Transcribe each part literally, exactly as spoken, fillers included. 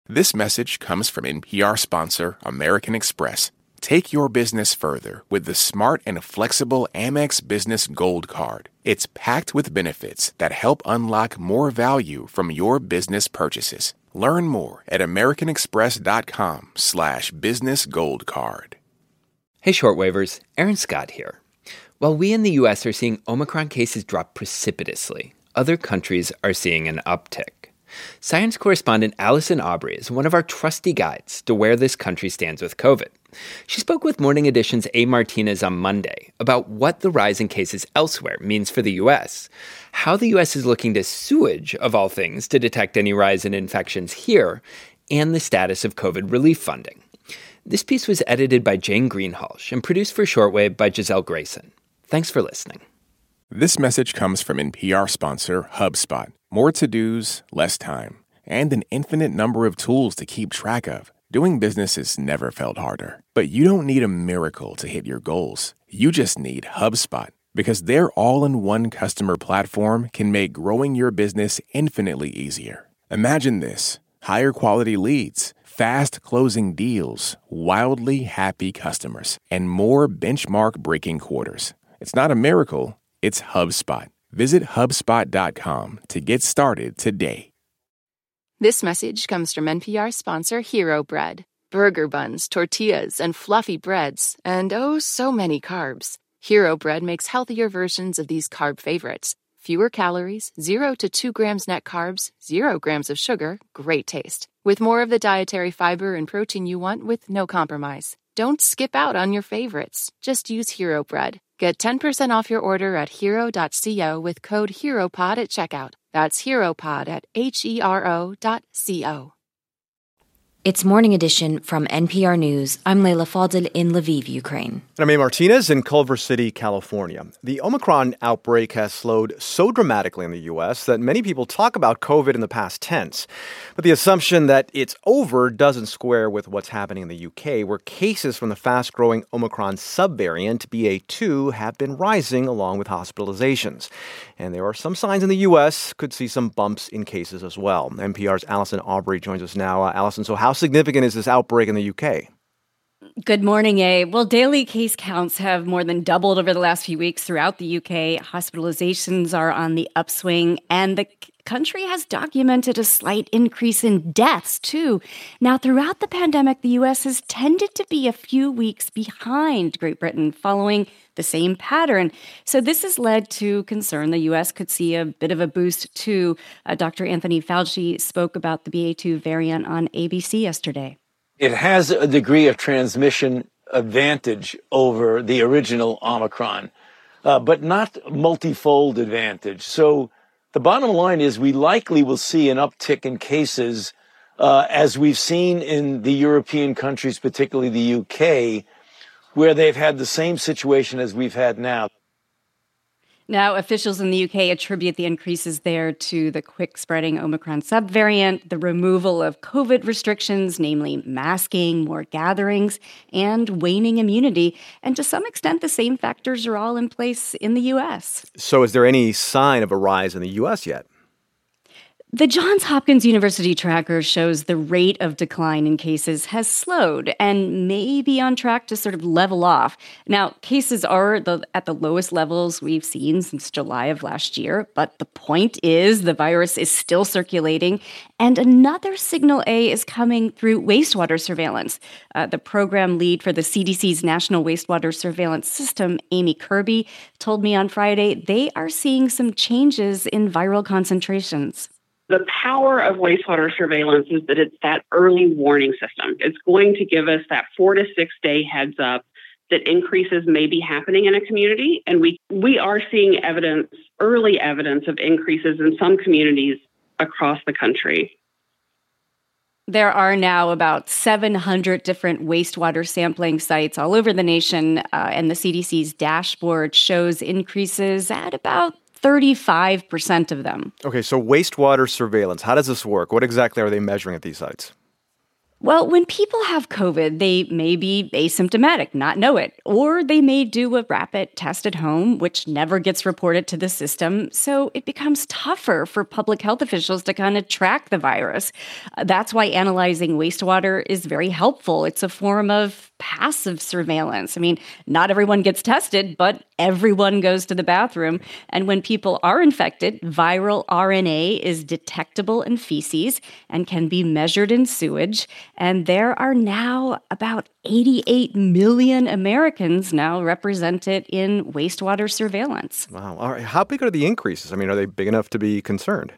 This message comes from N P R sponsor American Express. Take your business further with the smart and flexible Amex Business Gold Card. It's packed with benefits that help unlock more value from your business purchases. Learn more at americanexpress.com slash business gold card. Hey, shortwavers, Aaron Scott here. While we in the U S are seeing Omicron cases drop precipitously, other countries are seeing an uptick. Science correspondent Allison Aubrey is one of our trusty guides to where this country stands with COVID. She spoke with Morning Edition's A. Martinez on Monday about what the rise in cases elsewhere means for the U S, how the U S is looking to sewage, of all things, to detect any rise in infections here, and the status of COVID relief funding. This piece was edited by Jane Greenhalgh and produced for Shortwave by Giselle Grayson. Thanks for listening. This message comes from N P R sponsor HubSpot. More to-dos, less time, and an infinite number of tools to keep track of. Doing business has never felt harder. But you don't need a miracle to hit your goals. You just need HubSpot, because their all-in-one customer platform can make growing your business infinitely easier. Imagine this: higher quality leads, fast closing deals, wildly happy customers, and more benchmark-breaking quarters. It's not a miracle, it's HubSpot. Visit HubSpot dot com to get started today. This message comes from N P R sponsor Hero Bread. Burger buns, tortillas, and fluffy breads, and oh, so many carbs. Hero Bread makes healthier versions of these carb favorites. Fewer calories, zero to two grams net carbs, zero grams of sugar, great taste. With more of the dietary fiber and protein you want with no compromise. Don't skip out on your favorites. Just use Hero Bread. Get ten percent off your order at hero dot co with code HEROPOD at checkout. That's HEROPOD at H E R O dot C O. It's Morning Edition from N P R News. I'm Leila Fadel in Lviv, Ukraine. And I'm A. Martinez in Culver City, California. The Omicron outbreak has slowed so dramatically in the U S that many people talk about COVID in the past tense. But the assumption that it's over doesn't square with what's happening in the U K, where cases from the fast-growing Omicron subvariant B A two have been rising along with hospitalizations. And there are some signs in the U S could see some bumps in cases as well. N P R's Allison Aubrey joins us now. Uh, Allison, so how How significant is this outbreak in the U K? Good morning, A. Well, daily case counts have more than doubled over the last few weeks throughout the U K. Hospitalizations are on the upswing, and the country has documented a slight increase in deaths, too. Now, throughout the pandemic, the U S has tended to be a few weeks behind Great Britain, following the same pattern. So this has led to concern the U S could see a bit of a boost, too. Uh, Doctor Anthony Fauci spoke about the B A two variant on A B C yesterday. It has a degree of transmission advantage over the original Omicron, uh, but not multifold advantage. So the bottom line is we likely will see an uptick in cases uh, as we've seen in the European countries, particularly the U K, where they've had the same situation as we've had now. Now, officials in the U K attribute the increases there to the quick-spreading Omicron subvariant, the removal of COVID restrictions, namely masking, more gatherings, and waning immunity. And to some extent, the same factors are all in place in the U S. So is there any sign of a rise in the U S yet? The Johns Hopkins University tracker shows the rate of decline in cases has slowed and may be on track to sort of level off. Now, cases are the, at the lowest levels we've seen since July of last year, but the point is the virus is still circulating, and another signal A is coming through wastewater surveillance. Uh, the program lead for the C D C's National Wastewater Surveillance System, Amy Kirby, told me on Friday they are seeing some changes in viral concentrations. The power of wastewater surveillance is that it's that early warning system. It's going to give us that four to six day heads up that increases may be happening in a community. And we, we are seeing evidence, early evidence of increases in some communities across the country. There are now about seven hundred different wastewater sampling sites all over the nation, uh, and the C D C's dashboard shows increases at about thirty-five percent of them. Okay, so wastewater surveillance, how does this work? What exactly are they measuring at these sites? Well, when people have COVID, they may be asymptomatic, not know it, or they may do a rapid test at home, which never gets reported to the system. So it becomes tougher for public health officials to kind of track the virus. Uh, that's why analyzing wastewater is very helpful. It's a form of passive surveillance. I mean, not everyone gets tested, but everyone goes to the bathroom. And when people are infected, viral R N A is detectable in feces and can be measured in sewage. And there are now about eighty-eight million Americans now represented in wastewater surveillance. Wow. All right. How big are the increases? I mean, are they big enough to be concerned?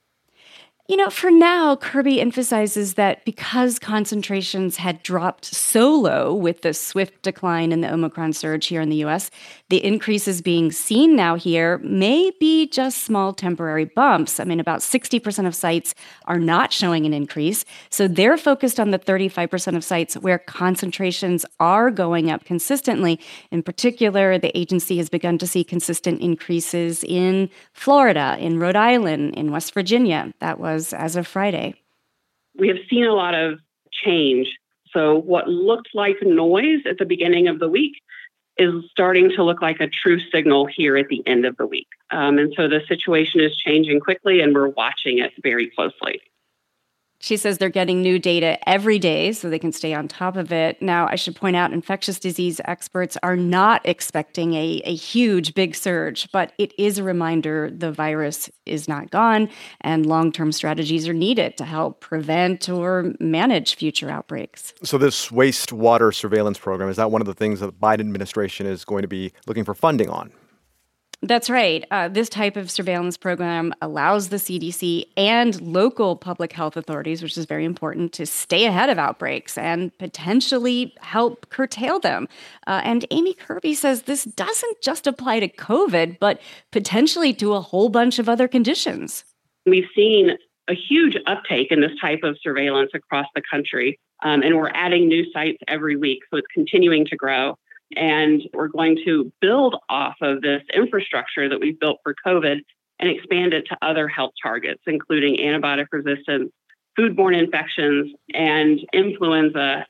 You know, for now, Kirby emphasizes that because concentrations had dropped so low with the swift decline in the Omicron surge here in the U S, the increases being seen now here may be just small temporary bumps. I mean, about sixty percent of sites are not showing an increase. So they're focused on the thirty-five percent of sites where concentrations are going up consistently. In particular, the agency has begun to see consistent increases in Florida, in Rhode Island, in West Virginia. That was as of Friday. We have seen a lot of change. So what looked like noise at the beginning of the week is starting to look like a true signal here at the end of the week. Um, and so the situation is changing quickly, and we're watching it very closely. She says they're getting new data every day so they can stay on top of it. Now, I should point out, infectious disease experts are not expecting a, a huge, big surge, but it is a reminder the virus is not gone and long-term strategies are needed to help prevent or manage future outbreaks. So this wastewater surveillance program, is that one of the things that the Biden administration is going to be looking for funding on? That's right. Uh, this type of surveillance program allows the C D C and local public health authorities, which is very important, to stay ahead of outbreaks and potentially help curtail them. Uh, and Amy Kirby says this doesn't just apply to COVID, but potentially to a whole bunch of other conditions. We've seen a huge uptake in this type of surveillance across the country, um, and we're adding new sites every week, so it's continuing to grow. And we're going to build off of this infrastructure that we've built for COVID and expand it to other health targets, including antibiotic resistance, foodborne infections, and influenza.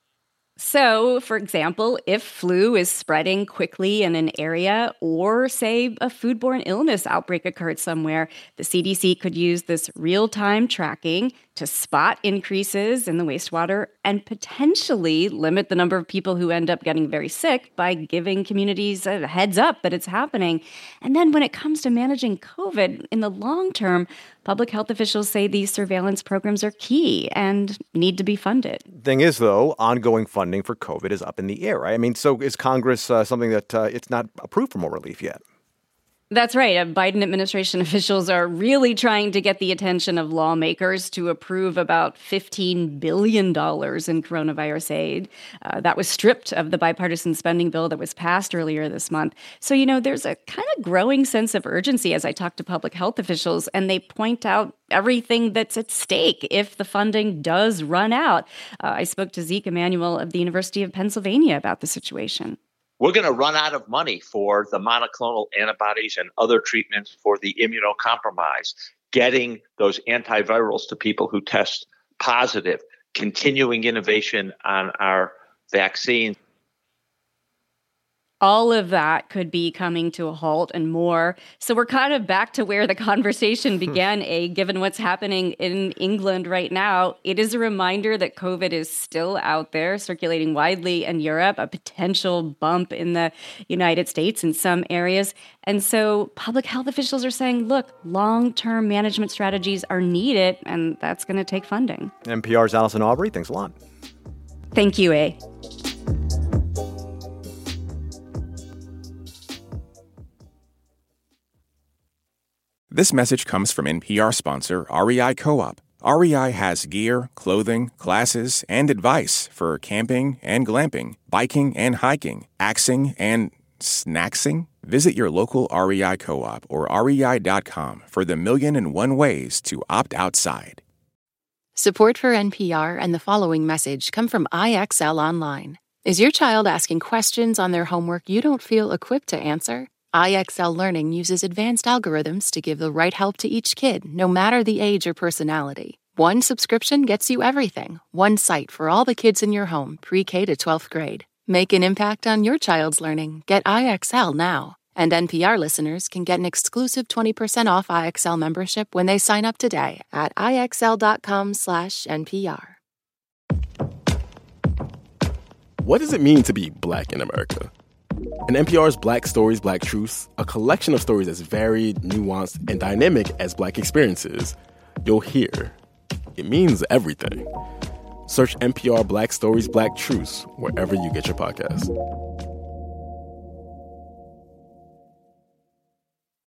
So, for example, if flu is spreading quickly in an area, or say a foodborne illness outbreak occurred somewhere, the C D C could use this real-time tracking to spot increases in the wastewater and potentially limit the number of people who end up getting very sick by giving communities a heads up that it's happening. And then when it comes to managing COVID in the long term, public health officials say these surveillance programs are key and need to be funded. Thing is, though, ongoing funding for COVID is up in the air, right? I mean, so is Congress uh, something that uh, it's not approved for more relief yet? That's right. Uh, Biden administration officials are really trying to get the attention of lawmakers to approve about fifteen billion dollars in coronavirus aid. Uh, that was stripped of the bipartisan spending bill that was passed earlier this month. So, you know, there's a kind of growing sense of urgency as I talk to public health officials, and they point out everything that's at stake if the funding does run out. Uh, I spoke to Zeke Emanuel of the University of Pennsylvania about the situation. We're going to run out of money for the monoclonal antibodies and other treatments for the immunocompromised, getting those antivirals to people who test positive, continuing innovation on our vaccines. All of that could be coming to a halt and more. So we're kind of back to where the conversation began, A, given what's happening in England right now. It is a reminder that COVID is still out there, circulating widely in Europe, a potential bump in the United States in some areas. And so public health officials are saying, look, long-term management strategies are needed, and that's going to take funding. N P R's Allison Aubrey, thanks a lot. Thank you, A. This message comes from N P R sponsor R E I Co-op. R E I has gear, clothing, classes, and advice for camping and glamping, biking and hiking, axing and snacksing. Visit your local R E I Co-op or R E I dot com for the million and one ways to opt outside. Support for N P R and the following message come from I X L Online. Is your child asking questions on their homework you don't feel equipped to answer? I X L Learning uses advanced algorithms to give the right help to each kid, no matter the age or personality. One subscription gets you everything. One site for all the kids in your home, pre-K to twelfth grade. Make an impact on your child's learning. Get I X L now. And N P R listeners can get an exclusive twenty percent off I X L membership when they sign up today at IXL.com slash NPR. What does it mean to be Black in America? In N P R's Black Stories, Black Truths, a collection of stories as varied, nuanced, and dynamic as Black experiences, you'll hear it means everything. Search N P R Black Stories, Black Truths wherever you get your podcasts.